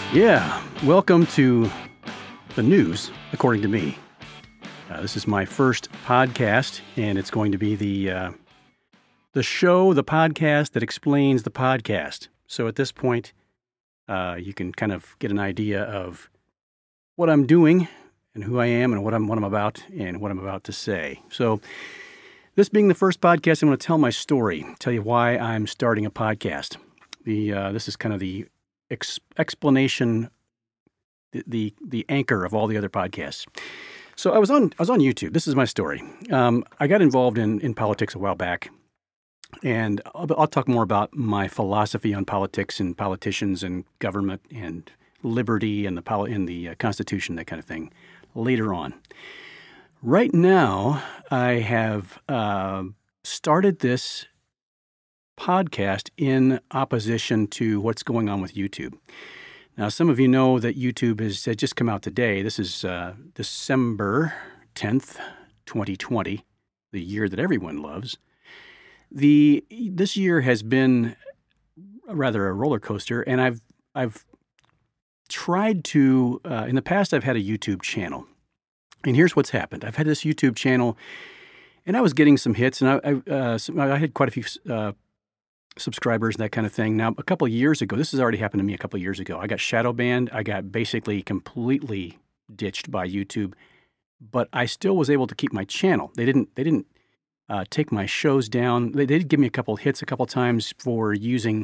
Yeah, welcome to the news, according to me. This is my first podcast, and it's going to be the show, the podcast that explains the podcast. So at this point, you can kind of get an idea of what I'm doing and who I am and what I'm about and what I'm about to say. So this being the first podcast, I'm going to tell my story, tell you why I'm starting a podcast. This is kind of the explanation, the anchor of all the other podcasts. So I was on YouTube. This is my story. I got involved in politics a while back, and I'll talk more about my philosophy on politics and politicians and government and liberty and the Constitution, that kind of thing, later on. Right now, I have started this podcast in opposition to what's going on with YouTube. Now, some of you know that YouTube has just come out today. This is December 10th, 2020, the year that everyone loves. This year has been rather a roller coaster, and I've tried to in the past I've had a YouTube channel, and here's what's happened. I've had this YouTube channel, and I was getting some hits, and I had quite a few subscribers and that kind of thing. Now, a couple of years ago, this has already happened to me a couple of years ago. I got shadow banned. I got basically completely ditched by YouTube, but I still was able to keep my channel. They didn't take my shows down. They did give me a couple of hits a couple of times for using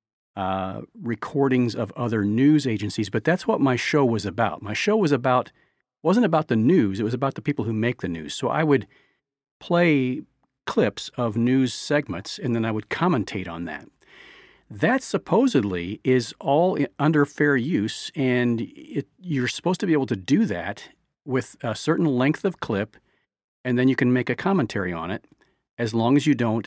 recordings of other news agencies, but that's what my show was about. My show wasn't about the news. It was about the people who make the news. So I would play clips of news segments, and then I would commentate on that. That supposedly is all under fair use, and you're supposed to be able to do that with a certain length of clip, and then you can make a commentary on it, as long as you don't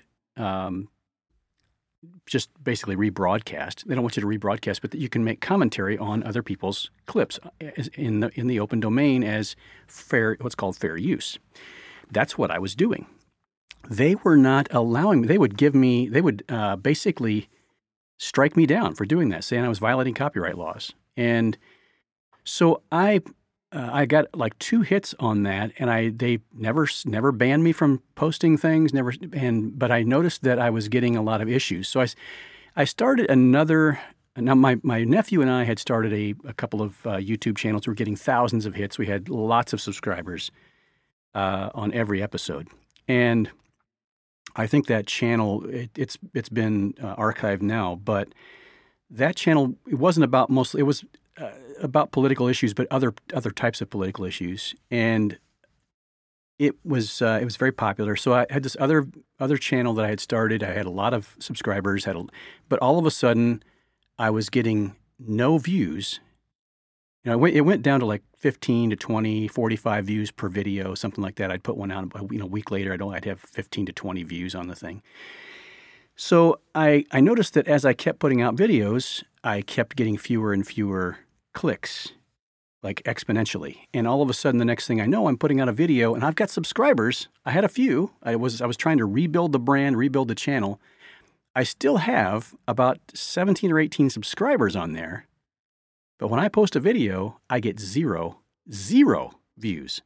just basically rebroadcast. They don't want you to rebroadcast, but that you can make commentary on other people's clips in the open domain as what's called fair use. That's what I was doing. They were not allowing me. They would basically strike me down for doing that, saying I was violating copyright laws. And so I got like 2 hits on that, and they never banned me from posting things, but I noticed that I was getting a lot of issues. So I started another. Now my nephew and I had started a couple of YouTube channels. We were getting thousands of hits. We had lots of subscribers on every episode, and I think that channel, it's been archived now, but that channel, it wasn't about mostly, it was about political issues, but other types of political issues. And it was very popular. So I had this other channel that I had started. I had a lot of subscribers, but all of a sudden I was getting no views. It went down to like 15 to 20, 45 views per video, something like that. I'd put one out, a week later, I'd have 15 to 20 views on the thing. So I noticed that as I kept putting out videos, I kept getting fewer and fewer clicks, like exponentially. And all of a sudden, the next thing I know, I'm putting out a video, and I've got subscribers. I had a few. I was trying to rebuild the brand, rebuild the channel. I still have about 17 or 18 subscribers on there. But when I post a video, I get zero views.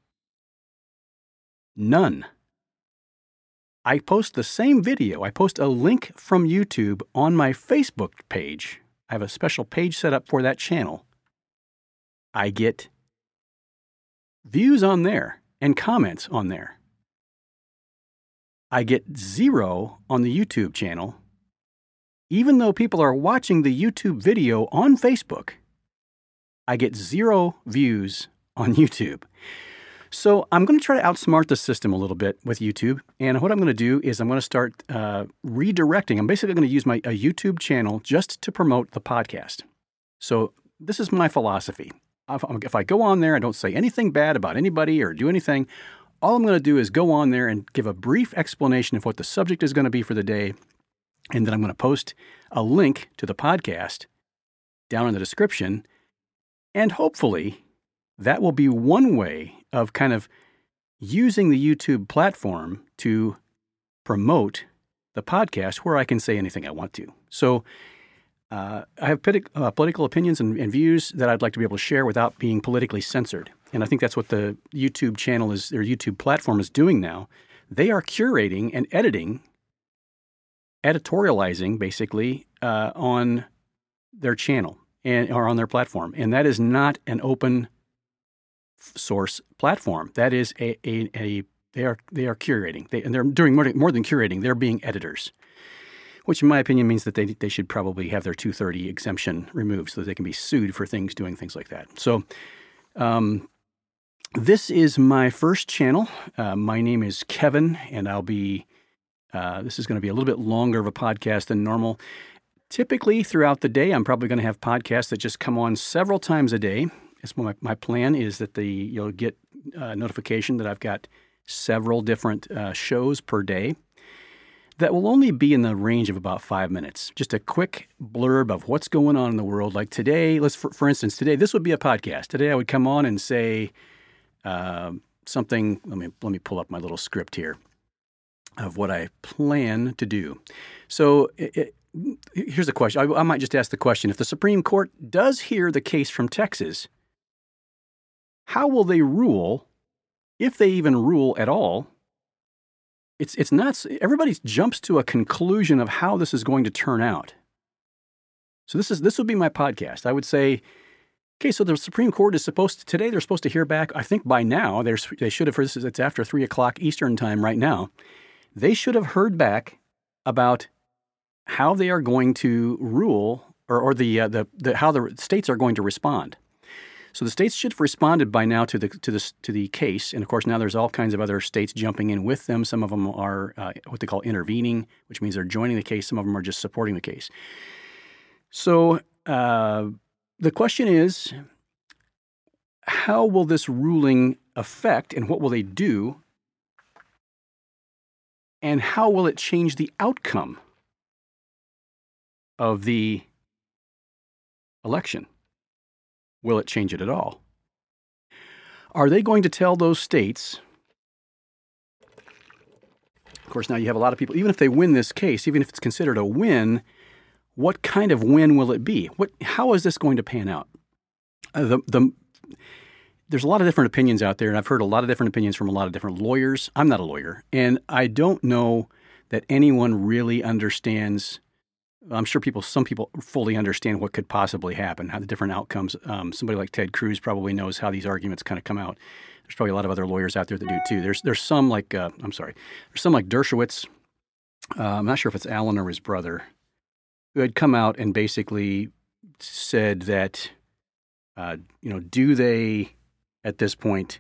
None. I post the same video. I post a link from YouTube on my Facebook page. I have a special page set up for that channel. I get views on there and comments on there. I get 0 on the YouTube channel, even though people are watching the YouTube video on Facebook. I get 0 views on YouTube. So I'm going to try to outsmart the system a little bit with YouTube. And what I'm going to do is I'm going to start redirecting. I'm basically going to use a YouTube channel just to promote the podcast. So this is my philosophy. If I go on there, I don't say anything bad about anybody or do anything. All I'm going to do is go on there and give a brief explanation of what the subject is going to be for the day. And then I'm going to post a link to the podcast down in the description. And hopefully that will be one way of kind of using the YouTube platform to promote the podcast where I can say anything I want to. So I have political opinions and views that I'd like to be able to share without being politically censored. And I think that's what the YouTube channel is, their YouTube platform is doing now. They are curating and editorializing, basically, on their channel or on their platform. And that is not an open source platform. That is they are curating. And they're doing more than curating. They're being editors, which in my opinion means that they should probably have their 230 exemption removed so that they can be sued for doing things like that. So this is my first channel. My name is Kevin, and this is going to be a little bit longer of a podcast than normal. Typically, throughout the day, I'm probably going to have podcasts that just come on several times a day. My plan is that you'll get a notification that I've got several different shows per day that will only be in the range of about 5 minutes. Just a quick blurb of what's going on in the world. Like today, for instance, this would be a podcast. Today I would come on and say something. Let me pull up my little script here of what I plan to do. So here's a question. I might just ask the question. If the Supreme Court does hear the case from Texas, how will they rule, if they even rule at all? It's not, everybody jumps to a conclusion of how this is going to turn out. So this would be my podcast. I would say, okay, so the Supreme Court is today they're supposed to hear back. I think by now, they should have, it's after 3 o'clock Eastern time right now. They should have heard back about how they are going to rule or how the states are going to respond. So the states should have responded by now to the case, and of course now there's all kinds of other states jumping in with them. Some of them are what they call intervening, which means they're joining the case. Some of them are just supporting the case. So the question is, how will this ruling affect, and what will they do, and how will it change the outcome of the election? Will it change it at all? Are they going to tell those states? Of course, now you have a lot of people, even if they win this case, even if it's considered a win, what kind of win will it be? How is this going to pan out? There's a lot of different opinions out there, and I've heard a lot of different opinions from a lot of different lawyers. I'm not a lawyer, and I don't know that anyone really understands. I'm sure some people fully understand what could possibly happen, how the different outcomes. Somebody like Ted Cruz probably knows how these arguments kind of come out. There's probably a lot of other lawyers out there that do too. There's some like there's some like Dershowitz. I'm not sure if it's Alan or his brother, who had come out and basically said that, do they at this point,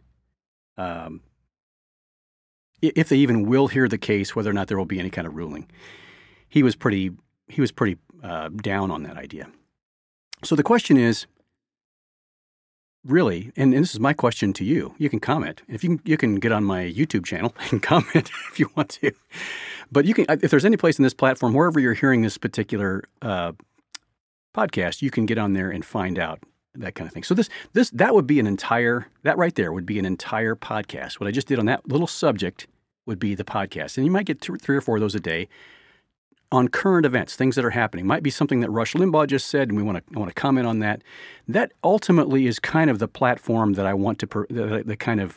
if they even will hear the case, whether or not there will be any kind of ruling. He was pretty down on that idea. So the question is, really, and this is my question to you. You can comment. If you can get on my YouTube channel and comment if you want to. But you can, if there's any place in this platform, wherever you're hearing this particular podcast, you can get on there and find out that kind of thing. So that would be that right there would be an entire podcast. What I just did on that little subject would be the podcast. And you might get 3 or 4 of those a day on current events, things that are happening. Might be something that Rush Limbaugh just said, and we want to comment on that. That ultimately is kind of the platform that I want to, the kind of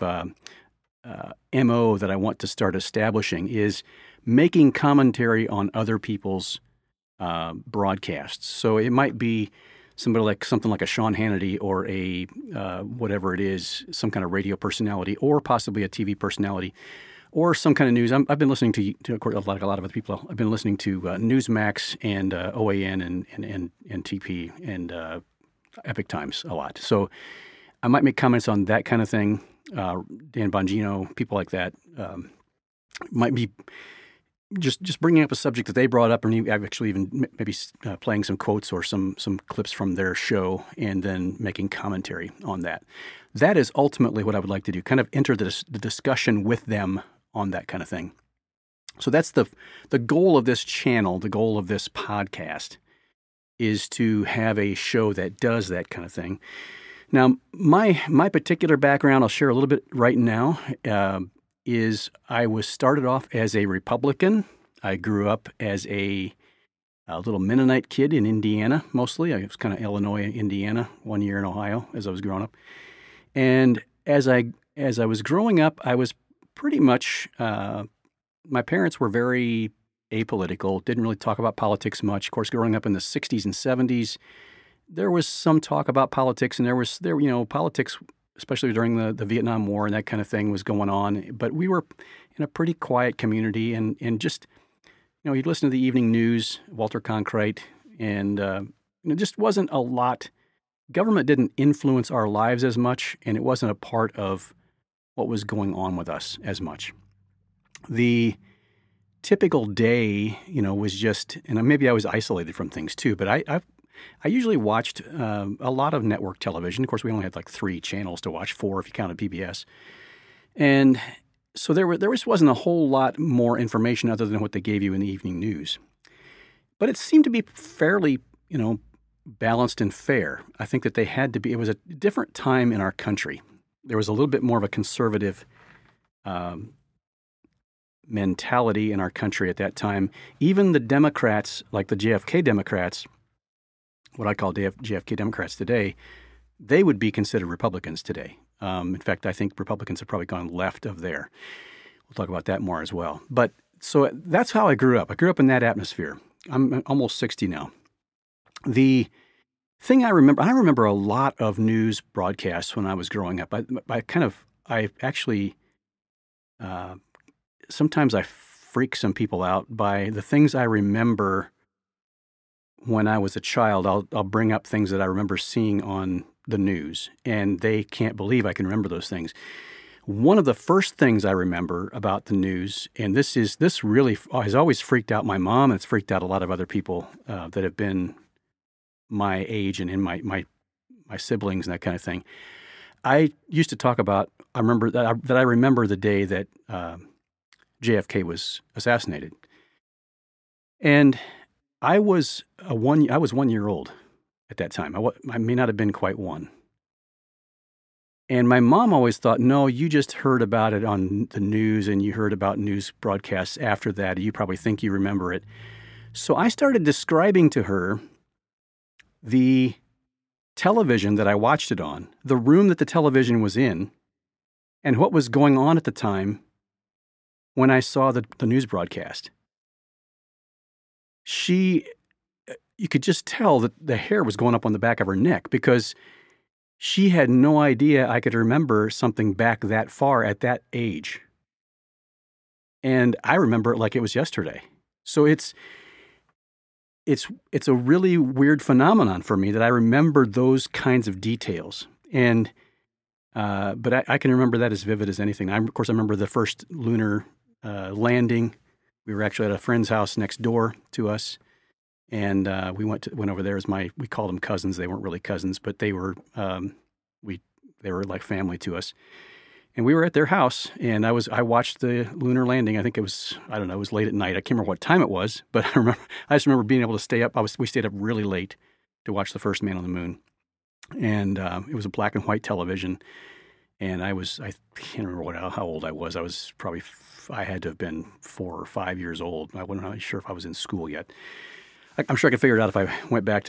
MO that I want to start establishing, is making commentary on other people's broadcasts. So it might be something like a Sean Hannity or a whatever it is, some kind of radio personality, or possibly a TV personality, or some kind of news. I've been listening to like a lot of other people. I've been listening to Newsmax and OAN and TP and Epic Times a lot. So I might make comments on that kind of thing. Dan Bongino, people like that, might be just bringing up a subject that they brought up, or I've actually even maybe playing some quotes or some clips from their show, and then making commentary on that. That is ultimately what I would like to do, kind of enter the discussion with them on that kind of thing. So that's the goal of this channel, the goal of this podcast, is to have a show that does that kind of thing. Now, my particular background, I'll share a little bit right now, is I was started off as a Republican. I grew up as a a little Mennonite kid in Indiana, mostly. I was kind of Illinois, Indiana, 1 year in Ohio as I was growing up. And as I was growing up, I was pretty much, my parents were very apolitical, didn't really talk about politics much. Of course, growing up in the 60s and 70s, there was some talk about politics, and politics, especially during the Vietnam War and that kind of thing was going on. But we were in a pretty quiet community, and just, you'd listen to the evening news, Walter Cronkite, and it just wasn't a lot. Government didn't influence our lives as much, and it wasn't a part of what was going on with us as much. The typical day, was just, and maybe I was isolated from things too, but I usually watched a lot of network television. Of course, we only had like 3 channels to watch, 4 if you counted PBS. And so there wasn't a whole lot more information other than what they gave you in the evening news. But it seemed to be fairly, balanced and fair. I think that they had to be. It was a different time in our country. There was a little bit more of a conservative mentality in our country at that time. Even the Democrats, like the JFK Democrats, what I call JFK Democrats today, they would be considered Republicans today. In fact, I think Republicans have probably gone left of there. We'll talk about that more as well. But so that's how I grew up. I grew up in that atmosphere. I'm almost 60 now. The thing I remember a lot of news broadcasts when I was growing up. I actually, sometimes I freak some people out by the things I remember when I was a child. I'll bring up things that I remember seeing on the news, and they can't believe I can remember those things. One of the first things I remember about the news, and this really has always freaked out my mom, and it's freaked out a lot of other people that have been my age and in my siblings and that kind of thing. I used to talk about, I remember the day that JFK was assassinated. And I was 1 year old at that time. I may not have been quite 1. And my mom always thought, no, you just heard about it on the news and you heard about news broadcasts after that. You probably think you remember it. So I started describing to her the television that I watched it on, the room that the television was in, and what was going on at the time when I saw the news broadcast. You could just tell that the hair was going up on the back of her neck because she had no idea I could remember something back that far at that age. And I remember it like it was yesterday. So it's a really weird phenomenon for me that I remember those kinds of details. And but I can remember that as vivid as anything. Of course, I remember the first lunar landing. We were actually at a friend's house next door to us, and we went over there as we called them cousins. They weren't really cousins, but they were they were like family to us. And we were at their house, and I watched the lunar landing. I think it was late at night. I can't remember what time it was, but I just remember being able to stay up. We stayed up really late to watch the first man on the moon. And it was a black and white television. And I can't remember how old I was. I had to have been 4 or 5 years old. I wasn't really sure if I was in school yet. I'm sure I could figure it out if I went back to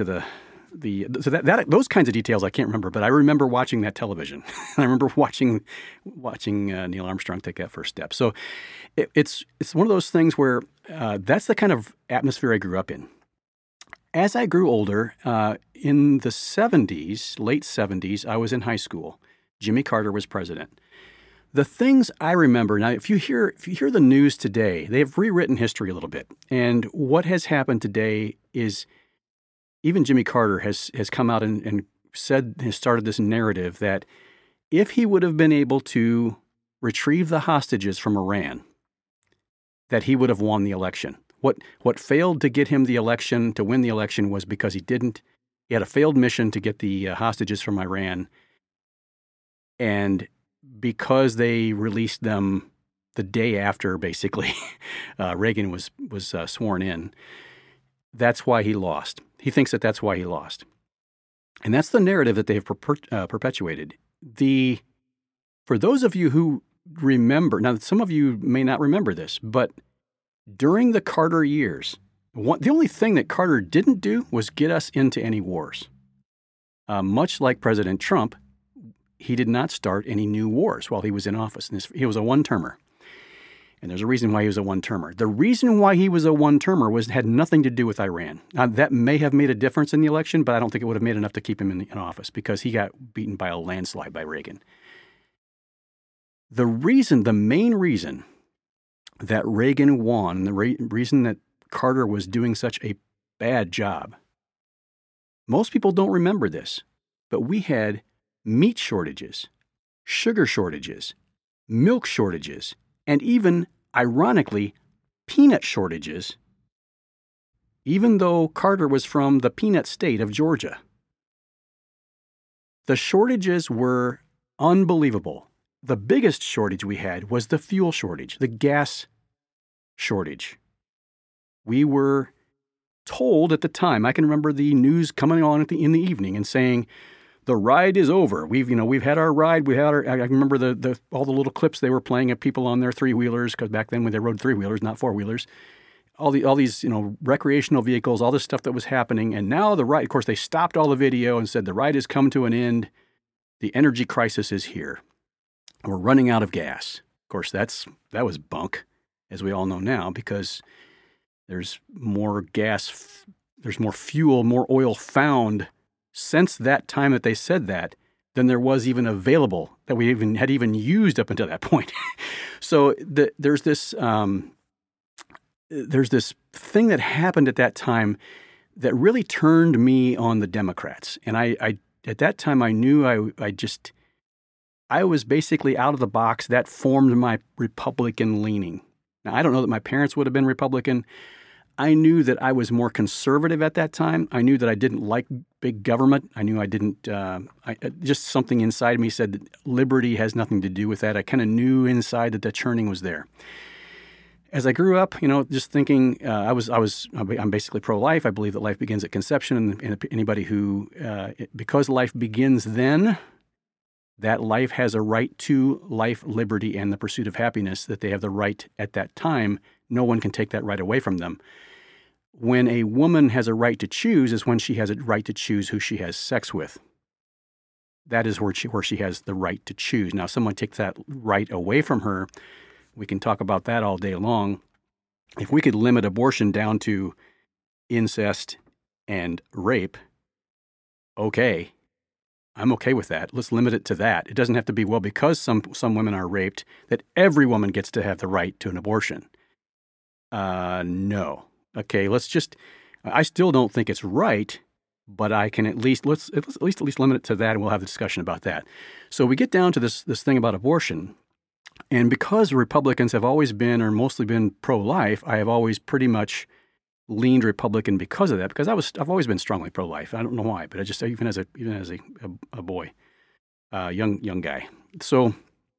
those kinds of details I can't remember, but I remember watching that television. I remember watching Neil Armstrong take that first step. So it's one of those things where that's the kind of atmosphere I grew up in. As I grew older, in the 70s, late 70s, I was in high school. Jimmy Carter was president. The things I remember now, if you hear the news today, they've rewritten history a little bit, and what has happened today is. Even Jimmy Carter has come out and has started this narrative that if he would have been able to retrieve the hostages from Iran, that he would have won the election. What failed to get him to win the election was because he didn't. He had a failed mission to get the hostages from Iran, and because they released them the day after, basically, Reagan was sworn in. That's why he lost. He thinks that that's why he lost. And that's the narrative that they have perpetuated. For those of you who remember, now some of you may not remember this, but during the Carter years, The only thing that Carter didn't do was get us into any wars. Much like President Trump, he did not start any new wars while he was in office. And he was a one-termer. And there's a reason why he was a one-termer. The reason why he was a one-termer had nothing to do with Iran. Now, that may have made a difference in the election, but I don't think it would have made enough to keep him in office because he got beaten by a landslide by Reagan. The main reason that Reagan won, the reason that Carter was doing such a bad job, most people don't remember this, but we had meat shortages, sugar shortages, milk shortages, and even, ironically, peanut shortages, even though Carter was from the peanut state of Georgia. The shortages were unbelievable. The biggest shortage we had was the fuel shortage, the gas shortage. We were told at the time, I can remember the news coming on in the evening and saying, the ride is over. We've had our ride. I remember all the little clips they were playing of people on their three-wheelers, because back then when they rode three-wheelers, not four-wheelers, all these recreational vehicles, all this stuff that was happening. And now the ride, of course, they stopped all the video and said the ride has come to an end. The energy crisis is here. We're running out of gas. Of course, that was bunk, as we all know now, because there's more gas, there's more fuel, more oil found since that time that they said that than there was even available that we had used up until that point. So there's this thing that happened at that time that really turned me on the Democrats. And I at that time I knew I was basically out of the box. That formed my Republican leaning. Now, I don't know that my parents would have been Republican. I knew that I was more conservative at that time. I knew that I didn't like big government. I knew I didn't, just something inside me said that liberty has nothing to do with that. I kind of knew inside that the churning was there. As I grew up, just thinking, I'm basically pro-life. I believe that life begins at conception, and anybody who, because life begins then, that life has a right to life, liberty, and the pursuit of happiness, that they have the right at that time. No one can take that right away from them. When a woman has a right to choose is when she has a right to choose who she has sex with. That is where she has the right to choose. Now, if someone takes that right away from her, we can talk about that all day long. If we could limit abortion down to incest and rape, okay. I'm okay with that. Let's limit it to that. It doesn't have to be, well, because some women are raped, that every woman gets to have the right to an abortion. No. Okay, I still don't think it's right, but I can let's at least limit it to that, and we'll have a discussion about that. So we get down to this thing about abortion, and because Republicans have always been, or mostly been, pro-life, I have always pretty much leaned Republican because of that, because I've always been strongly pro-life. I don't know why, but I just, even as a boy, young guy. So,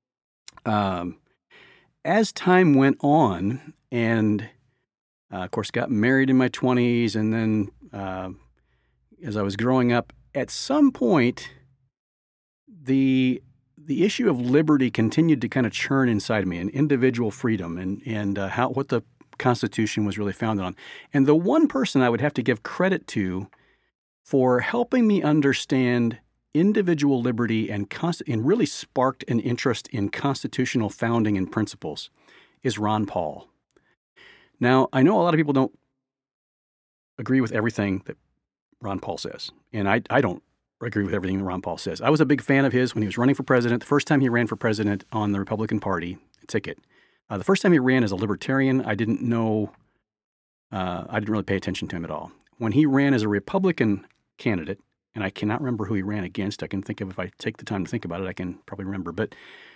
as time went on, and of course got married in my 20s, and then as I was growing up, at some point, the issue of liberty continued to kind of churn inside of me, and individual freedom, and what the Constitution was really founded on. And the one person I would have to give credit to for helping me understand individual liberty and really sparked an interest in constitutional founding and principles is Ron Paul. Now, I know a lot of people don't agree with everything that Ron Paul says, and I don't agree with everything that Ron Paul says. I was a big fan of his when he was running for president. The first time he ran for president on the Republican Party ticket. The first time he ran as a libertarian, I didn't know, I didn't really pay attention to him at all. When he ran as a Republican candidate, and I cannot remember who he ran against, I can think of, if I take the time to think about it, I can probably remember. But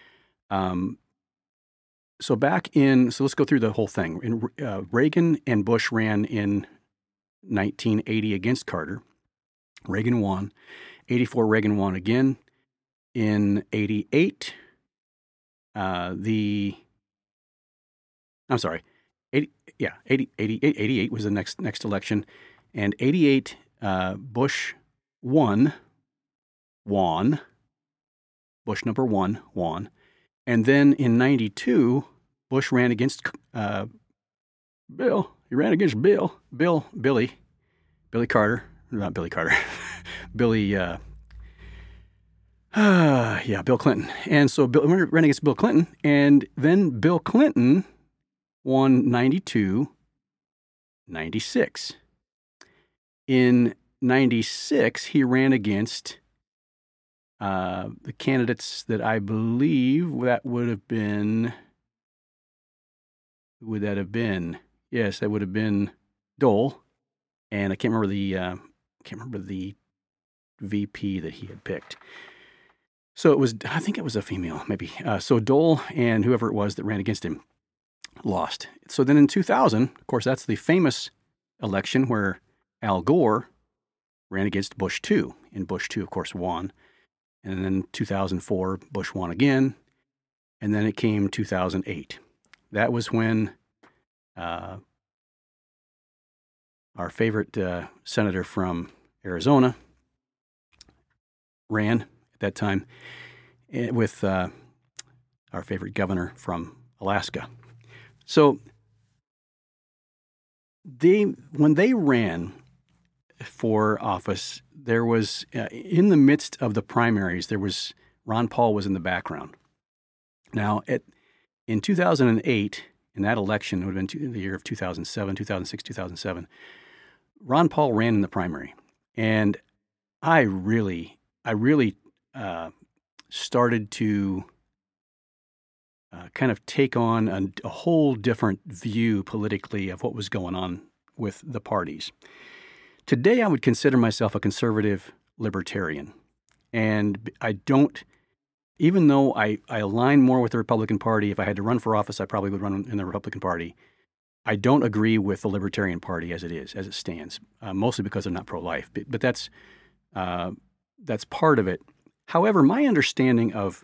so let's go through the whole thing. Reagan and Bush ran in 1980 against Carter. Reagan won. 84, Reagan won again. In 88, 88 was the next election. And 88, Bush won. Bush number one won. And then in 92, Bush ran against Bill. He ran against Billy Carter. Not Billy Carter. Billy, Bill Clinton. And so Bill ran against Bill Clinton, and then Bill Clinton won 92, 96. In 96, he ran against the candidates that I believe that would have been. Who would that have been? Yes, that would have been Dole, and I can't remember the VP that he had picked. So I think it was a female, maybe. So Dole and whoever it was that ran against him lost. So then in 2000, of course, that's the famous election where Al Gore ran against Bush 2, and Bush 2, of course, won. And then 2004, Bush won again, and then it came 2008. That was when our favorite senator from Arizona ran at that time with our favorite governor from Alaska. So when they ran for office, there was in the midst of the primaries, Ron Paul was in the background. Now, in 2008, in that election, it would have been the year of 2007, 2006, 2007, Ron Paul ran in the primary. And I really started to kind of take on a whole different view politically of what was going on with the parties. Today, I would consider myself a conservative libertarian. And I don't, even though I align more with the Republican Party, if I had to run for office, I probably would run in the Republican Party. I don't agree with the Libertarian Party as it stands, mostly because they're not pro-life. But that's part of it. However, my understanding of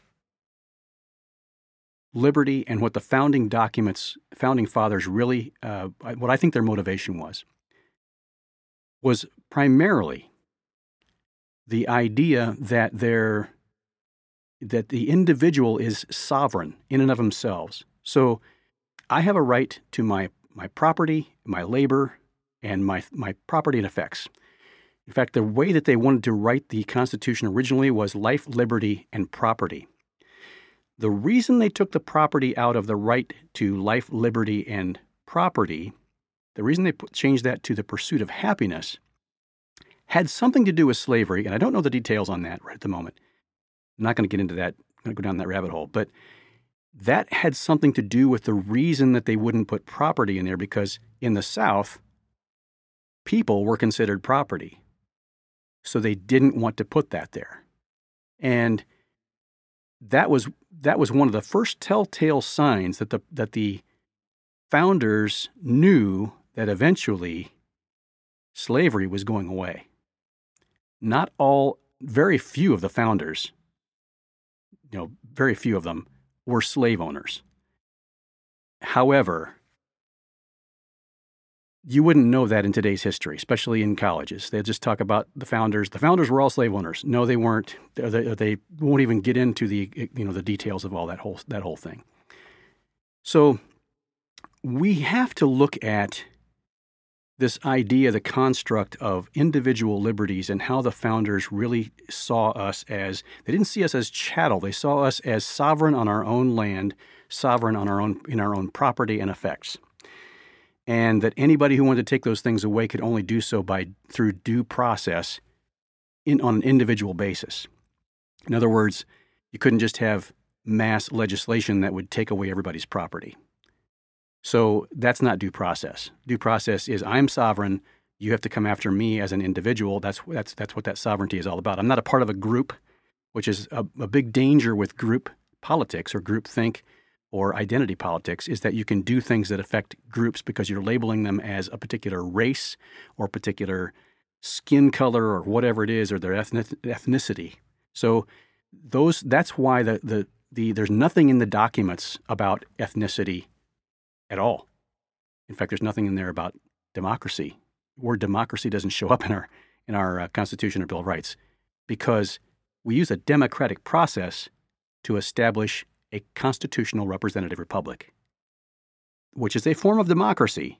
liberty and what the founding fathers really, what I think their motivation was primarily the idea that the individual is sovereign in and of themselves. So I have a right to my property, my labor, and my property and effects. In fact, the way that they wanted to write the Constitution originally was life, liberty, and property. The reason they took the property out of the right to life, liberty, and property, the reason they changed that to the pursuit of happiness, had something to do with slavery, and I don't know the details on that right at the moment. I'm not going to get into that. I'm going to go down that rabbit hole. But that had something to do with the reason that they wouldn't put property in there, because in the South, people were considered property. So they didn't want to put that there. And that was one of the first telltale signs that the founders knew that eventually slavery was going away. Very few of the founders, very few of them were slave owners. However, you wouldn't know that in today's history, especially in colleges. They'll just talk about the founders. The founders were all slave owners. No, they weren't. They won't even get into the details of all that whole thing. So we have to look at this idea, the construct of individual liberties, and how the founders really saw us as, they didn't see us as chattel. They saw us as sovereign on our own land, sovereign in our own property and effects. And that anybody who wanted to take those things away could only do so through due process on an individual basis. In other words, you couldn't just have mass legislation that would take away everybody's property. So that's not due process. Due process is, I'm sovereign. You have to come after me as an individual. That's what that sovereignty is all about. I'm not a part of a group, which is a big danger with group politics or groupthink or identity politics, is that you can do things that affect groups because you're labeling them as a particular race or particular skin color or whatever it is, or their ethnicity. So that's why there's nothing in the documents about ethnicity at all. In fact, there's nothing in there about democracy. The word democracy doesn't show up in our Constitution or Bill of Rights, because we use a democratic process to establish a constitutional representative republic, which is a form of democracy,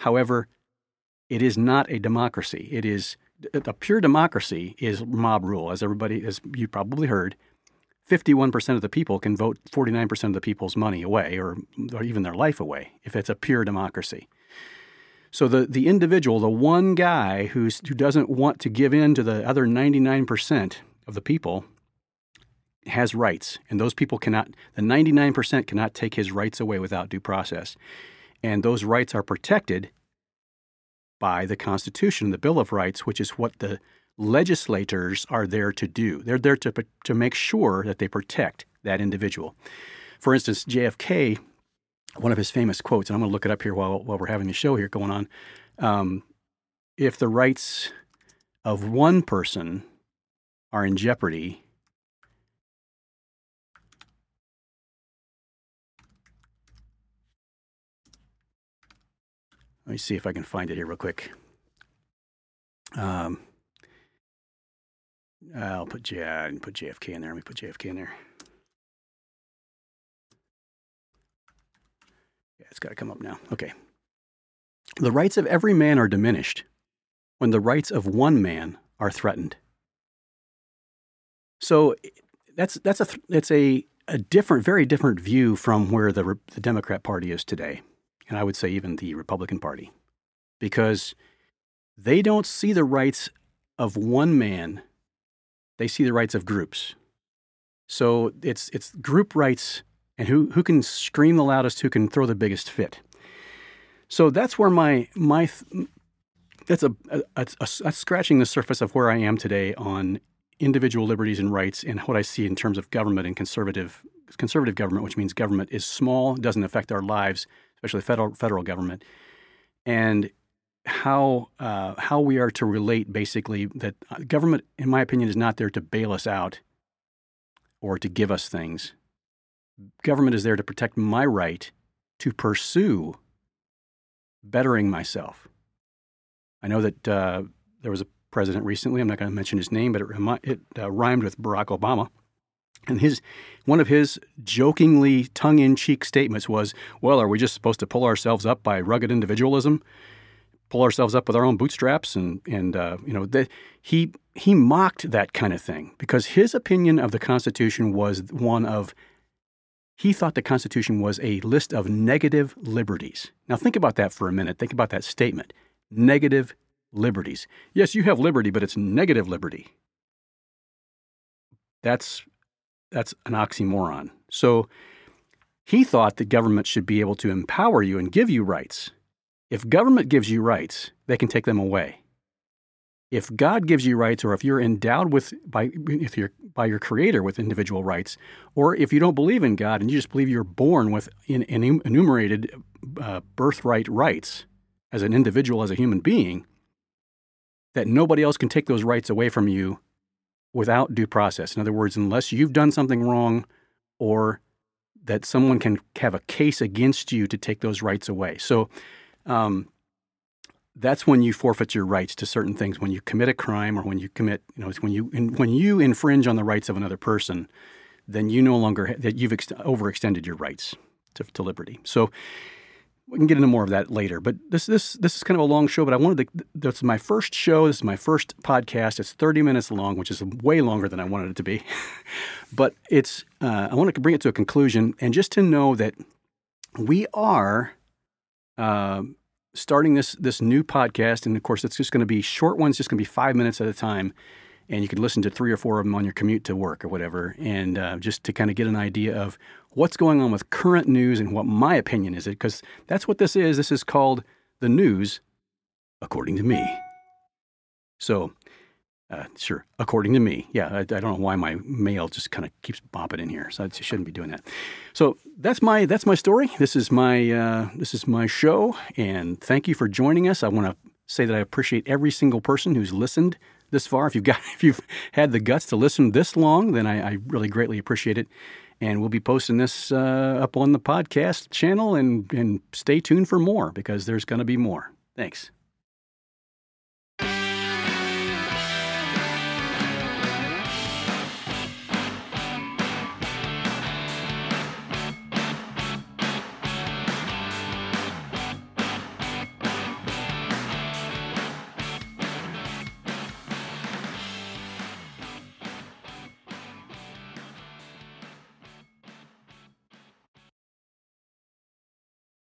However, it is not a democracy. It is a pure democracy is mob rule. As you probably heard, 51% of the people can vote 49% of the people's money away or even their life away if it's a pure democracy. So the individual, the one guy who doesn't want to give in to the other 99% of the people has rights. And those people the 99% cannot take his rights away without due process. And those rights are protected by the Constitution, the Bill of Rights, which is what the legislators are there to do. They're there to make sure that they protect that individual. For instance, JFK, one of his famous quotes, and I'm going to look it up here while we're having the show here going on. If the rights of one person are in jeopardy, let me see if I can find it here real quick. I didn't put JFK in there. Let me put JFK in there. Yeah, it's got to come up now. Okay. The rights of every man are diminished when the rights of one man are threatened. So it's a different, very different view from where the Democrat Party is today, and I would say even the Republican Party, because they don't see the rights of one man. They see the rights of groups. So it's group rights and who can scream the loudest, who can throw the biggest fit. So that's where that's scratching the surface of where I am today on individual liberties and rights and what I see in terms of government and conservative government, which means government is small, doesn't affect our lives, especially federal government, and how we are to relate, basically, that government, in my opinion, is not there to bail us out or to give us things. Government is there to protect my right to pursue bettering myself. I know that there was a president recently, I'm not going to mention his name, but it rhymed with Barack Obama. And one of his jokingly tongue-in-cheek statements was, well, are we just supposed to pull ourselves up by rugged individualism? Pull ourselves up with our own bootstraps, he mocked that kind of thing because his opinion of the Constitution was one of, he thought the Constitution was a list of negative liberties. Now think about that for a minute. Think about that statement. Negative liberties. Yes, you have liberty, but it's negative liberty. That's an oxymoron. So he thought that government should be able to empower you and give you rights. If government gives you rights, they can take them away. If God gives you rights, or if you're endowed by your Creator with individual rights, or if you don't believe in God and you just believe you're born with enumerated birthright rights as an individual, as a human being, that nobody else can take those rights away from you without due process. In other words, unless you've done something wrong or that someone can have a case against you to take those rights away. So that's when you forfeit your rights to certain things. When you commit a crime, or when you commit, it's when you infringe on the rights of another person, then you no longer that you've overextended your rights to liberty. So we can get into more of that later. But this is kind of a long show. But this is my first show. This is my first podcast. It's 30 minutes long, which is way longer than I wanted it to be. But I want to bring it to a conclusion, and just to know that we are starting this new podcast, and of course it's just going to be short ones, just going to be 5 minutes at a time, and you can listen to 3 or 4 of them on your commute to work or whatever, and just to kind of get an idea of what's going on with current news and what my opinion is, because that's what this is. This is called The News According to Me. So, sure, according to me. Yeah, I don't know why my mail just kind of keeps bopping in here, so I shouldn't be doing that. So that's my story. This is my show, and thank you for joining us. I want to say that I appreciate every single person who's listened this far. If you've had the guts to listen this long, then I really greatly appreciate it. And we'll be posting this up on the podcast channel, and stay tuned for more, because there's going to be more. Thanks.